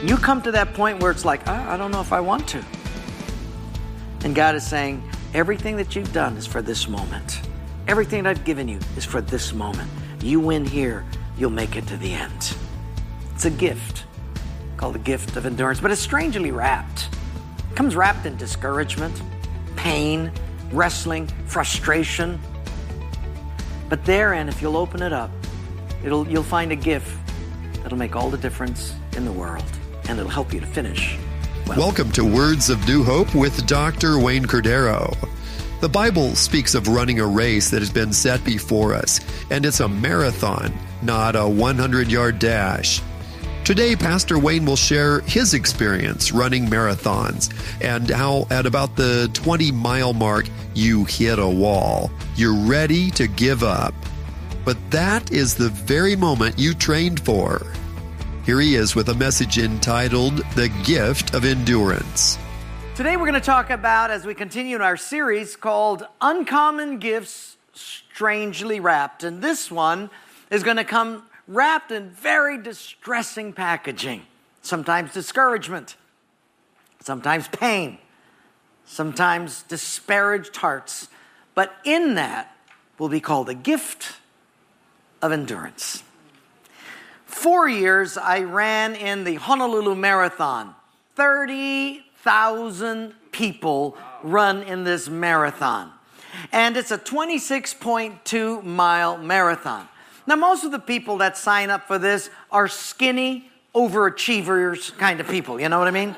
You come to that point where it's like, I don't know if I want to. And God is saying, everything that you've done is for this moment. Everything that I've given you is for this moment. You win here, you'll make it to the end. It's a gift called the gift of endurance, but it's strangely wrapped. It comes wrapped in discouragement, pain, wrestling, frustration. But therein, if you'll open it up, you'll find a gift that'll make all the difference in the world, and it'll help you to finish well. Welcome to Words of New Hope with Dr. Wayne Cordero. The Bible speaks of running a race that has been set before us, and it's a marathon, not a 100-yard dash. Today, Pastor Wayne will share his experience running marathons and how at about the 20-mile mark, you hit a wall. You're ready to give up. But that is the very moment you trained for. Here he is with a message entitled, The Gift of Endurance. Today we're going to talk about, as we continue in our series called Uncommon Gifts Strangely Wrapped. And this one is going to come wrapped in very distressing packaging. Sometimes discouragement, sometimes pain, sometimes disparaged hearts. But in that will be called a gift of endurance. 4 years I ran in the Honolulu Marathon. 30,000 people run in this marathon. And it's a 26.2 mile marathon. Now, most of the people that sign up for this are skinny, overachievers kind of people, you know what I mean?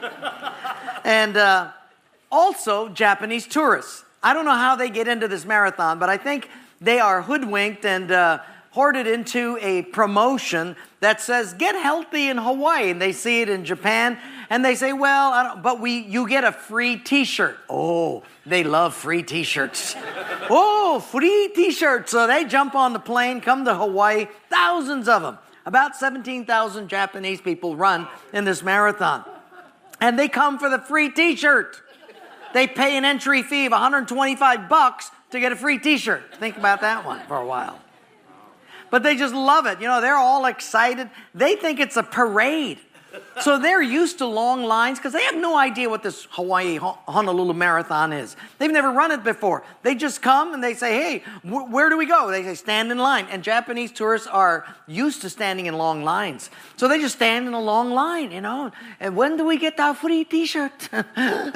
And also Japanese tourists. I don't know how they get into this marathon, but I think they are hoodwinked and hoarded into a promotion that says, get healthy in Hawaii. And they see it in Japan, and they say, well, you get a free t-shirt. Oh, they love free t-shirts. Oh, free t-shirts. So they jump on the plane, come to Hawaii, thousands of them. About 17,000 Japanese people run in this marathon. And they come for the free t-shirt. They pay an entry fee of $125 to get a free t-shirt. Think about that one for a while. But they just love it. You know, they're all excited. They think it's a parade. So they're used to long lines because they have no idea what this Hawaii Honolulu Marathon is. They've never run it before. They just come and they say, hey, where do we go? They say, stand in line. And Japanese tourists are used to standing in long lines. So they just stand in a long line, you know. And when do we get our free t-shirt? In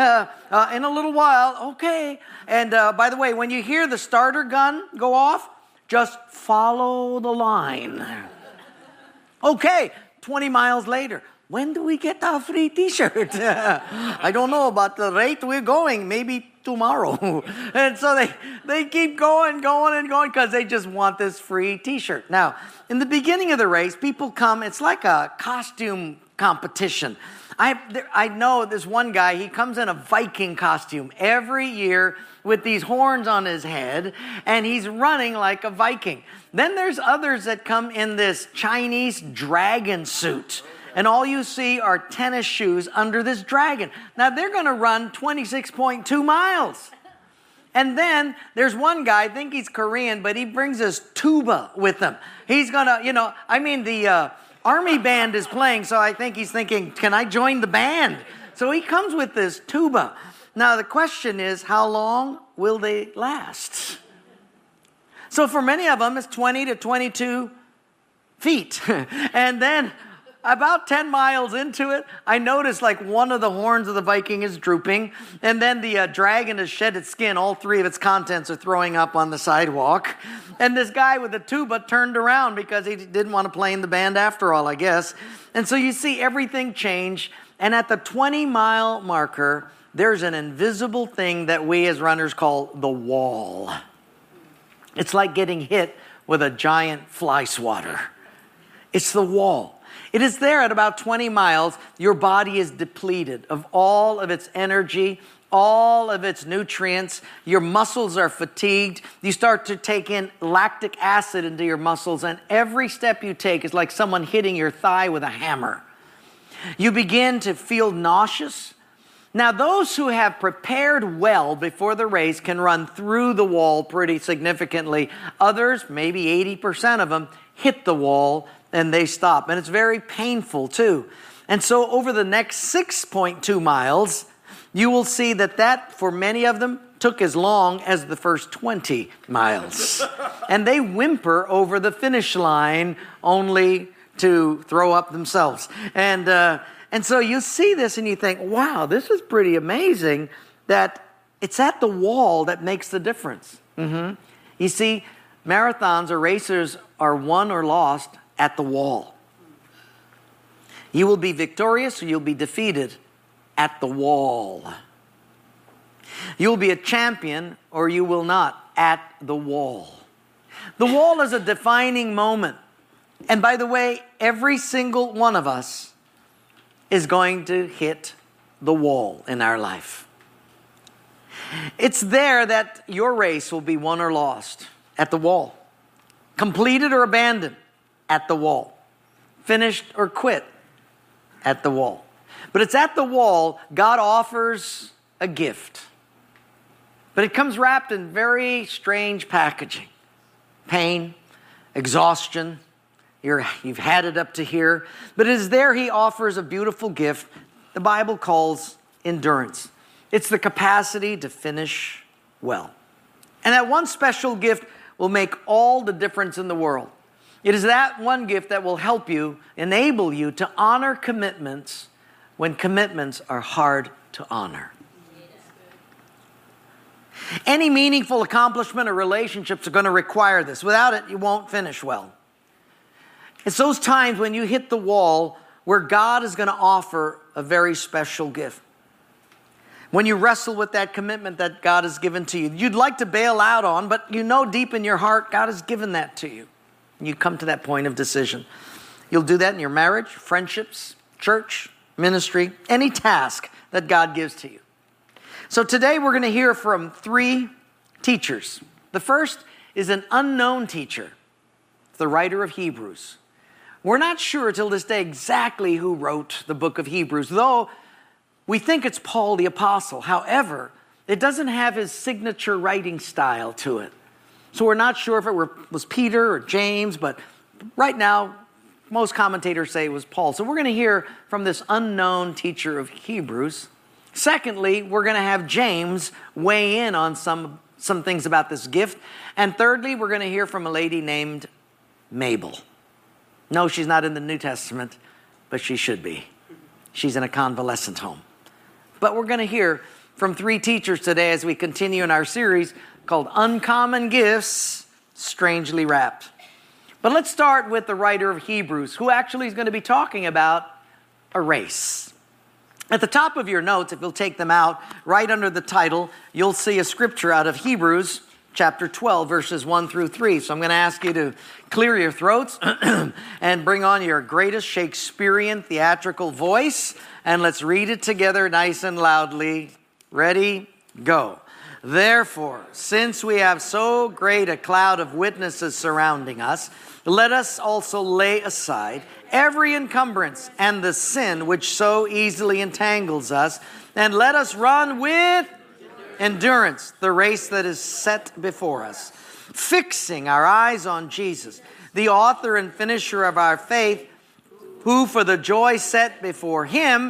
a little while. Okay. And by the way, when you hear the starter gun go off, just follow the line. Okay, 20 miles later. When do we get our free t-shirt? I don't know about the rate we're going. Maybe tomorrow. And so they keep going because they just want this free t-shirt. Now, in the beginning of the race, people come. It's like a costume competition. I know this one guy, he comes in a Viking costume every year with these horns on his head, and he's running like a Viking. Then there's others that come in this Chinese dragon suit, and all you see are tennis shoes under this dragon. Now they're going to run 26.2 miles. And then there's one guy, I think he's Korean, but he brings his tuba with him. He's going to, the army band is playing, so I think he's thinking, can I join the band? So he comes with this tuba. Now the question is, how long will they last? So for many of them, it's 20 to 22 feet. And then about 10 miles into it, I noticed like one of the horns of the Viking is drooping, and then the dragon has shed its skin. All three of its contents are throwing up on the sidewalk. And this guy with the tuba turned around because he didn't want to play in the band after all, I guess. And so you see everything change. And at the 20-mile marker, there's an invisible thing that we as runners call the wall. It's like getting hit with a giant fly swatter. It's the wall. It is there at about 20 miles. Your body is depleted of all of its energy, all of its nutrients. Your muscles are fatigued. You start to take in lactic acid into your muscles, and every step you take is like someone hitting your thigh with a hammer. You begin to feel nauseous. Now, those who have prepared well before the race can run through the wall pretty significantly. Others, maybe 80% of them, hit the wall and they stop. And it's very painful too. And so over the next 6.2 miles, you will see that for many of them took as long as the first 20 miles. And they whimper over the finish line only to throw up themselves. And so you see this and you think, wow, this is pretty amazing that it's at the wall that makes the difference. You see, marathons or races are won or lost at the wall. You will be victorious or you'll be defeated at the wall. You'll be a champion or you will not at the wall. The wall is a defining moment. And by the way, every single one of us is going to hit the wall in our life. It's there that your race will be won or lost, at the wall. Completed or abandoned, at the wall. Finished or quit, at the wall. But it's at the wall God offers a gift. But it comes wrapped in very strange packaging. Pain, exhaustion, you've had it up to here. But it is there He offers a beautiful gift the Bible calls endurance. It's the capacity to finish well. And that one special gift will make all the difference in the world. It is that one gift that will help you, enable you to honor commitments when commitments are hard to honor. Any meaningful accomplishment or relationships are going to require this. Without it, you won't finish well. It's those times when you hit the wall where God is going to offer a very special gift. When you wrestle with that commitment that God has given to you, you'd like to bail out on, but you know deep in your heart, God has given that to you. And you come to that point of decision. You'll do that in your marriage, friendships, church, ministry, any task that God gives to you. So today we're going to hear from 3 teachers. The first is an unknown teacher, the writer of Hebrews. We're not sure till this day exactly who wrote the book of Hebrews, though we think it's Paul the Apostle. However, it doesn't have his signature writing style to it. So we're not sure if it was Peter or James, but right now, most commentators say it was Paul. So we're going to hear from this unknown teacher of Hebrews. Secondly, we're going to have James weigh in on some things about this gift. And thirdly, we're going to hear from a lady named Mabel. No, she's not in the New Testament, but she should be. She's in a convalescent home. But we're going to hear from 3 teachers today as we continue in our series called Uncommon Gifts, Strangely Wrapped. But let's start with the writer of Hebrews, who actually is going to be talking about a race. At the top of your notes, if you'll take them out, right under the title, you'll see a scripture out of Hebrews chapter 12, verses 1 through 3. So I'm going to ask you to clear your throats and bring on your greatest Shakespearean theatrical voice, and let's read it together nice and loudly. Ready? Go. Therefore, since we have so great a cloud of witnesses surrounding us, let us also lay aside every encumbrance and the sin which so easily entangles us, and let us run with endurance the race that is set before us, fixing our eyes on Jesus, the author and finisher of our faith, who for the joy set before Him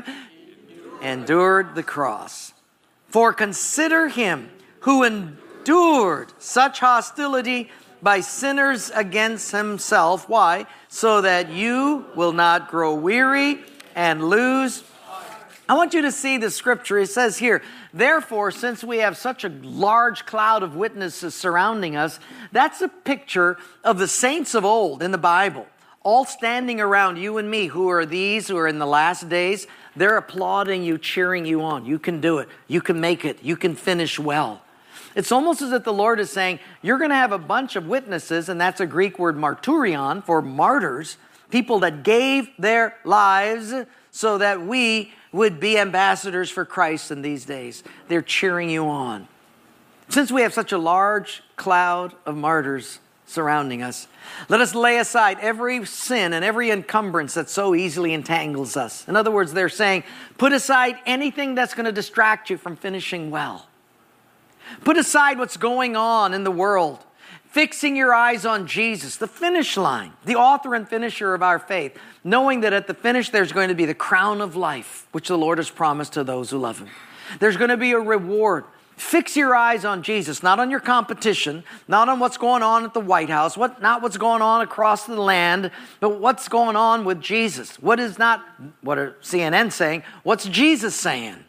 endured the cross. For consider Him who endured such hostility by sinners against Himself. Why? So that you will not grow weary and lose. I want you to see the scripture. It says here, therefore, since we have such a large cloud of witnesses surrounding us, that's a picture of the saints of old in the Bible, all standing around you and me, who are in the last days. They're applauding you, cheering you on. You can do it. You can make it. You can finish well. It's almost as if the Lord is saying, you're going to have a bunch of witnesses, and that's a Greek word marturion, for martyrs, people that gave their lives so that we would be ambassadors for Christ in these days. They're cheering you on. Since we have such a large cloud of martyrs surrounding us, let us lay aside every sin and every encumbrance that so easily entangles us. In other words, they're saying, put aside anything that's going to distract you from finishing well. Put aside what's going on in the world. Fixing your eyes on Jesus, the finish line, the author and finisher of our faith, knowing that at the finish there's going to be the crown of life, which the Lord has promised to those who love Him. There's going to be a reward. Fix your eyes on Jesus, not on your competition, not on what's going on at the White House, not what's going on across the land, but what's going on with Jesus. What are CNN saying? What's Jesus saying?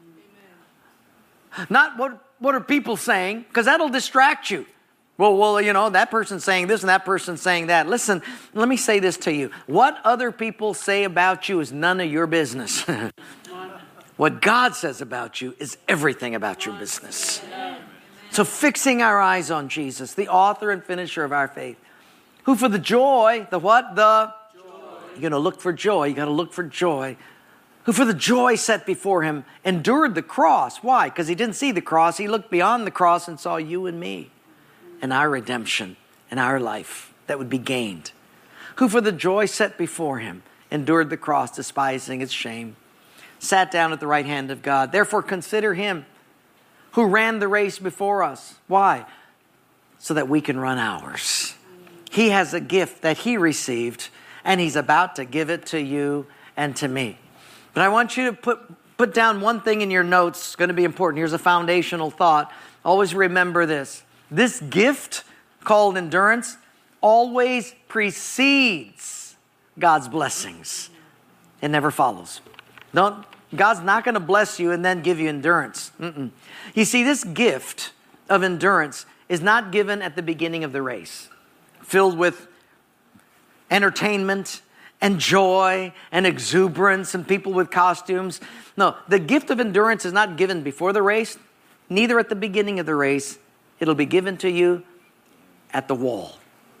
Amen. Not what are people saying, because that'll distract you. Well, that person's saying this and that person's saying that. Listen, let me say this to you. What other people say about you is none of your business. What God says about you is everything about your business. So fixing our eyes on Jesus, the author and finisher of our faith, who for the joy, the what? The joy. You're going to look for joy. You got to look for joy. Who for the joy set before Him endured the cross. Why? Because He didn't see the cross. He looked beyond the cross and saw you and me and our redemption and our life that would be gained. Who for the joy set before Him endured the cross, despising its shame, sat down at the right hand of God. Therefore consider Him who ran the race before us. Why? So that we can run ours. He has a gift that He received, and He's about to give it to you and to me. But I want you to put down one thing in your notes. It's going to be important. Here's a foundational thought. Always remember this. This gift called endurance always precedes God's blessings. It never follows. God's not going to bless you and then give you endurance. You see, this gift of endurance is not given at the beginning of the race, filled with entertainment and joy and exuberance and people with costumes. No, the gift of endurance is not given before the race, neither at the beginning of the race. It'll be given to you at the wall.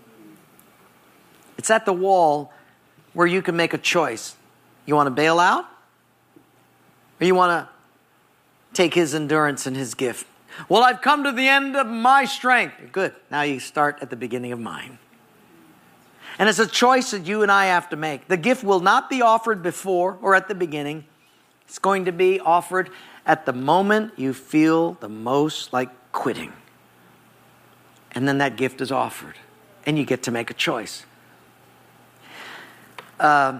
It's at the wall where you can make a choice. You want to bail out? Or you want to take His endurance and His gift? Well, I've come to the end of my strength. Good. Now you start at the beginning of mine. And it's a choice that you and I have to make. The gift will not be offered before or at the beginning. It's going to be offered at the moment you feel the most like quitting. And then that gift is offered. And you get to make a choice. I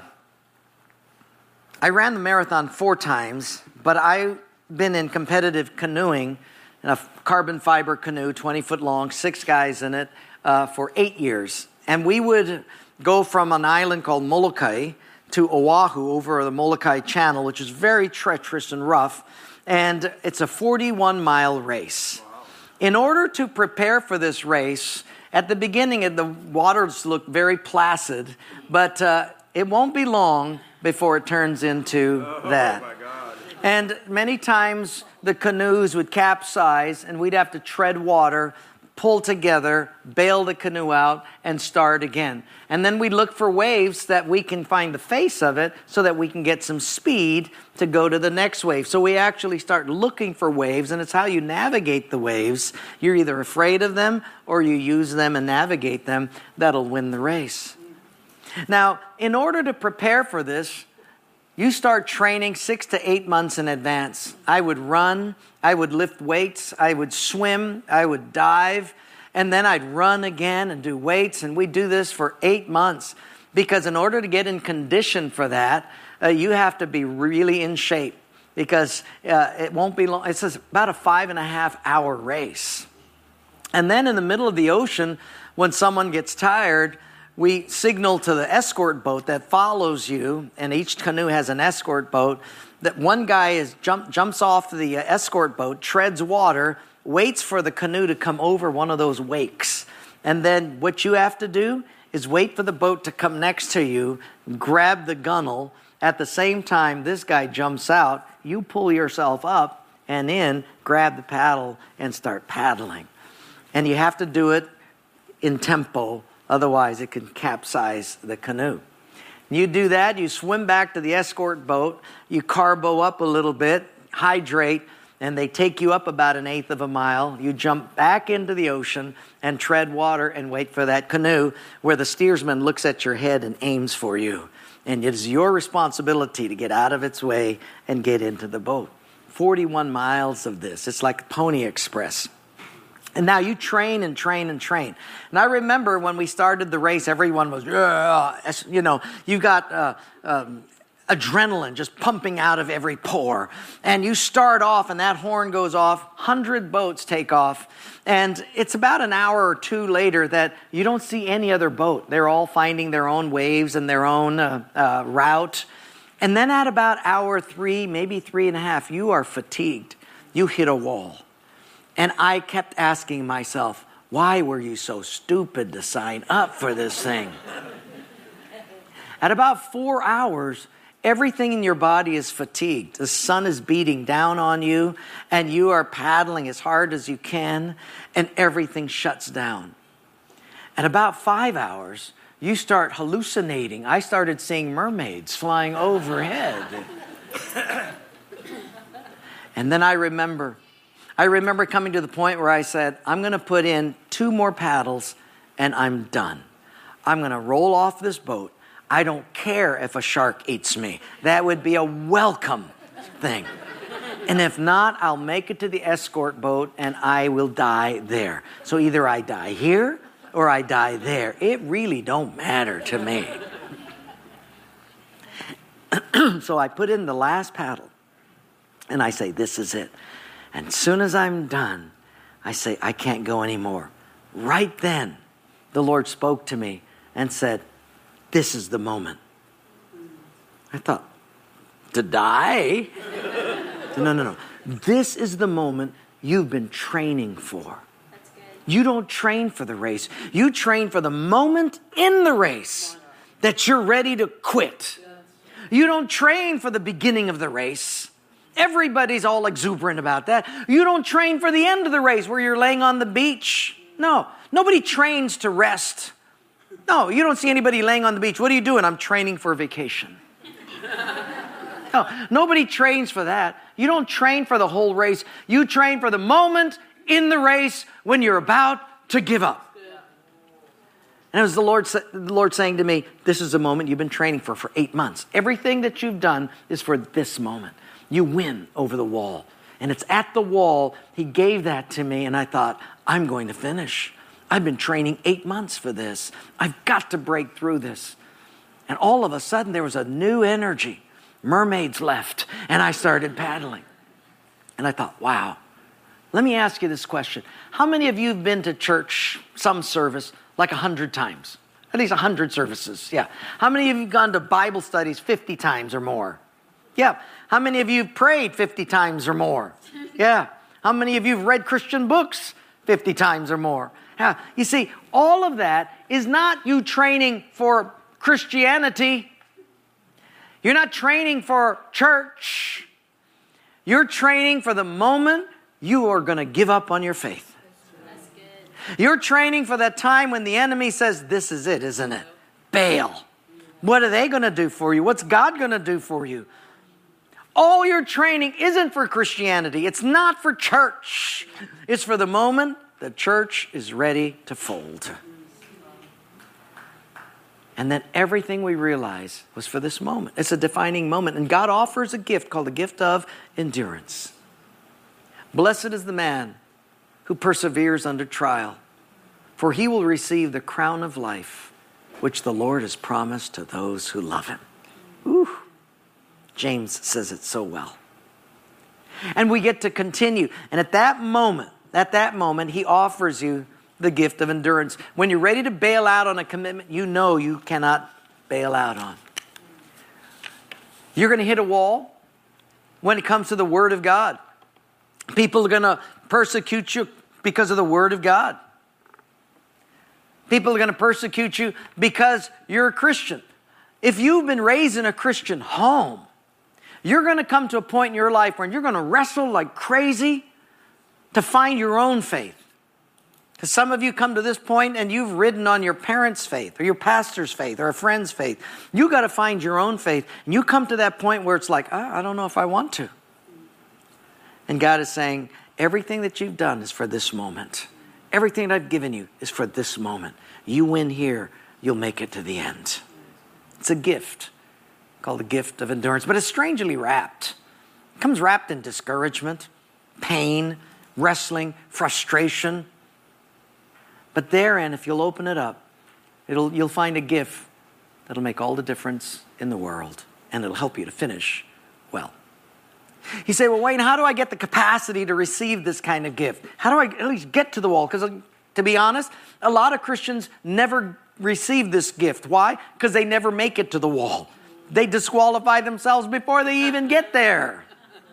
ran the marathon 4 times, but I've been in competitive canoeing in a carbon fiber canoe, 20 foot long, 6 guys in it, for 8 years. And we would go from an island called Molokai to Oahu over the Molokai Channel, which is very treacherous and rough. And it's a 41-mile race. In order to prepare for this race, at the beginning, the waters look very placid, but it won't be long before it turns into that. My God. And many times the canoes would capsize and we'd have to tread water, pull together, bail the canoe out, and start again. And then we look for waves that we can find the face of it so that we can get some speed to go to the next wave. So we actually start looking for waves, and it's how you navigate the waves. You're either afraid of them or you use them and navigate them. That'll win the race. Now, in order to prepare for this, you start training 6 to 8 months in advance. I would run, I would lift weights, I would swim, I would dive, and then I'd run again and do weights, and we'd do this for 8 months. Because in order to get in condition for that, you have to be really in shape, because it won't be long. It's about a 5.5 hour race. And then in the middle of the ocean, when someone gets tired, we signal to the escort boat that follows you, and each canoe has an escort boat, that one guy jumps off the escort boat, treads water, waits for the canoe to come over one of those wakes. And then what you have to do is wait for the boat to come next to you, grab the gunnel. At the same time, this guy jumps out, you pull yourself up and in, grab the paddle, and start paddling. And you have to do it in tempo. Otherwise, it can capsize the canoe. You do that, you swim back to the escort boat, you carbo up a little bit, hydrate, and they take you up about 1/8 of a mile. You jump back into the ocean and tread water and wait for that canoe where the steersman looks at your head and aims for you. And it is your responsibility to get out of its way and get into the boat. 41 miles of this. It's like Pony Express. And now you train and train and train. And I remember when we started the race, everyone was, you got adrenaline just pumping out of every pore. And you start off and that horn goes off, 100 boats take off. And it's about an hour or two later that you don't see any other boat. They're all finding their own waves and their own route. And then at about hour 3, maybe 3.5, you are fatigued. You hit a wall. And I kept asking myself, why were you so stupid to sign up for this thing? At about 4 hours, everything in your body is fatigued. The sun is beating down on you, and you are paddling as hard as you can, and everything shuts down. At about 5 hours, you start hallucinating. I started seeing mermaids flying overhead. And then I remember coming to the point where I said, I'm going to put in 2 more paddles and I'm done. I'm going to roll off this boat. I don't care if a shark eats me. That would be a welcome thing. And if not, I'll make it to the escort boat and I will die there. So either I die here or I die there. It really don't matter to me. So I put in the last paddle and I say, this is it. And as soon as I'm done, I say, I can't go anymore. Right then, the Lord spoke to me and said, this is the moment. I thought, to die? No. This is the moment you've been training for. That's good. You don't train for the race. You train for the moment in the race that you're ready to quit. You don't train for the beginning of the race. Everybody's all exuberant about that. You don't train for the end of the race where you're laying on the beach. No, nobody trains to rest. No, you don't see anybody laying on the beach. What are you doing? I'm training for a vacation. No, nobody trains for that. You don't train for the whole race. You train for the moment in the race when you're about to give up. And it was the Lord saying to me, this is the moment you've been training for 8 months. Everything that you've done is for this moment. You win over the wall. And it's at the wall. He gave that to me and I thought, I'm going to finish. I've been training 8 months for this. I've got to break through this. And all of a sudden there was a new energy. Mermaids left and I started paddling. And I thought, wow. Let me ask you this question. How many of you have been to church, some service, like 100 times? At least 100 services, yeah. How many of you have gone to Bible studies 50 times or more? Yeah. How many of you have prayed 50 times or more? Yeah. How many of you have read Christian books 50 times or more? Yeah. You see, all of that is not you training for Christianity. You're not training for church. You're training for the moment you are going to give up on your faith. That's good. You're training for that time when the enemy says, this is it, isn't it? Bail. What are they going to do for you? What's God going to do for you? All your training isn't for Christianity. It's not for church. It's for the moment the church is ready to fold. And then everything we realize was for this moment. It's a defining moment. And God offers a gift called the gift of endurance. Blessed is the man who perseveres under trial, for he will receive the crown of life, which the Lord has promised to those who love him. Ooh. James says it so well. And we get to continue. And at that moment, he offers you the gift of endurance. When you're ready to bail out on a commitment you know you cannot bail out on. You're going to hit a wall when it comes to the Word of God. People are going to persecute you because of the Word of God. People are going to persecute you because you're a Christian. If you've been raised in a Christian home, you're going to come to a point in your life where you're going to wrestle like crazy to find your own faith. Because some of you come to this point and you've ridden on your parents' faith or your pastor's faith or a friend's faith. You got to find your own faith. And you come to that point where it's like, I don't know if I want to. And God is saying, everything that you've done is for this moment. Everything that I've given you is for this moment. You win here, you'll make it to the end. It's a gift called the gift of endurance, but it's strangely wrapped. It comes wrapped in discouragement, pain, wrestling, frustration, But therein, if you'll open it up, you'll find a gift that'll make all the difference in the world, and it'll help you to finish well. You say, well, Wayne, how do I get the capacity to receive this kind of gift? How do I at least get to the wall? Because to be honest, a lot of Christians never receive this gift. Why? Because they never make it to the wall. They disqualify themselves before they even get there.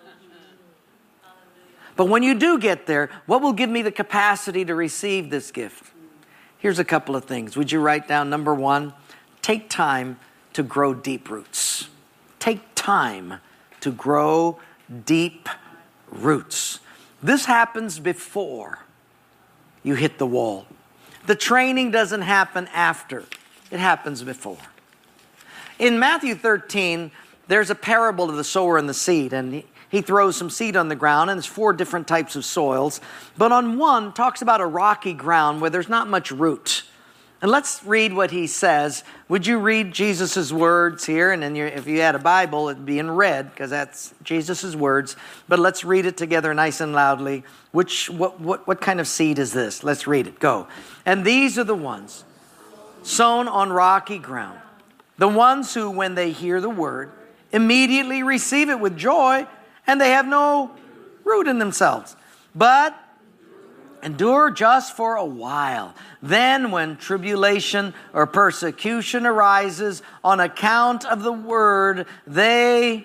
But when you do get there, what will give me the capacity to receive this gift? Here's a couple of things. Would you write down? Number one, take time to grow deep roots. Take time to grow deep roots. This happens before you hit the wall. The training doesn't happen after. It happens before. In Matthew 13, there's a parable of the sower and the seed, and he throws some seed on the ground, and there's 4 different types of soils. But on one, talks about a rocky ground where there's not much root. And let's read what he says. Would you read Jesus' words here? And then if you had a Bible, it'd be in red, because that's Jesus' words. But let's read it together nice and loudly. What kind of seed is this? Let's read it. Go. And these are the ones sown on rocky ground. The ones who, when they hear the word, immediately receive it with joy, and they have no root in themselves, but endure just for a while. Then when tribulation or persecution arises on account of the word, they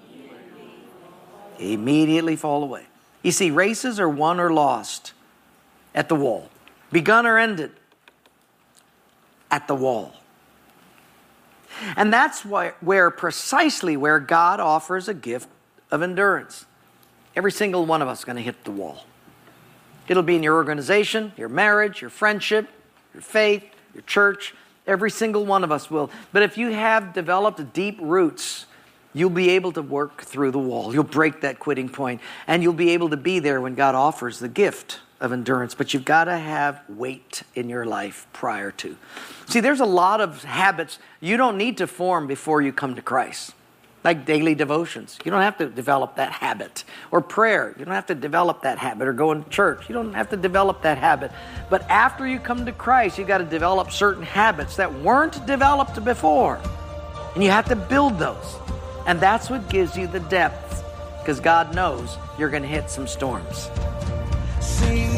immediately fall away. You see, races are won or lost at the wall. Begun or ended at the wall. And that's precisely where God offers a gift of endurance. Every single one of us is going to hit the wall. It'll be in your organization, your marriage, your friendship, your faith, your church. Every single one of us will. But if you have developed deep roots, you'll be able to work through the wall. You'll break that quitting point, and you'll be able to be there when God offers the gift of endurance. But you've got to have weight in your life prior to. See, there's a lot of habits you don't need to form before you come to Christ. Like daily devotions. You don't have to develop that habit. Or prayer. You don't have to develop that habit. Or going to church. You don't have to develop that habit. But after you come to Christ, you got to develop certain habits that weren't developed before. And you have to build those. And that's what gives you the depth. Because God knows you're going to hit some storms. Sing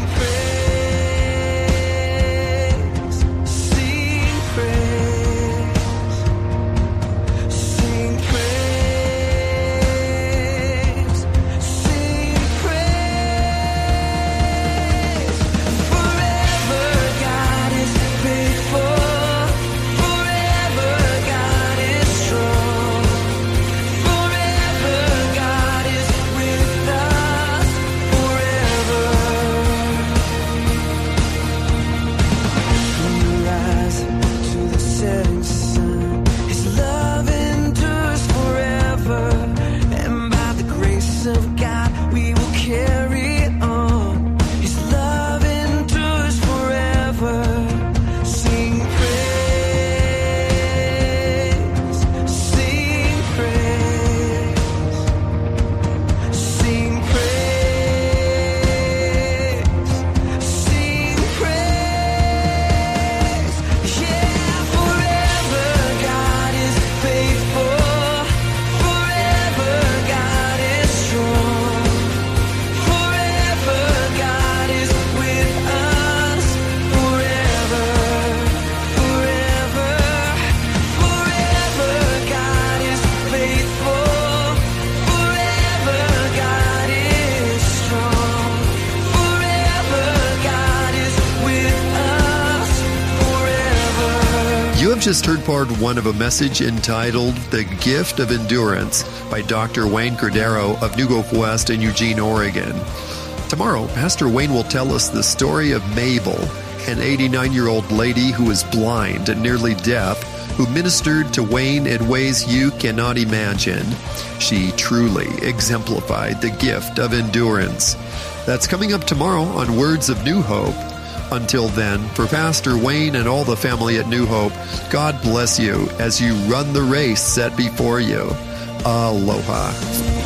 praise, sing praise. Just heard part 1 of a message entitled The Gift of Endurance by Dr. Wayne Cordero of New Hope West in Eugene, Oregon. Tomorrow, Pastor Wayne will tell us the story of Mabel, an 89-year-old lady who was blind and nearly deaf, who ministered to Wayne in ways you cannot imagine. She truly exemplified the gift of endurance. That's coming up tomorrow on Words of New Hope. Until then, for Pastor Wayne and all the family at New Hope, God bless you as you run the race set before you. Aloha.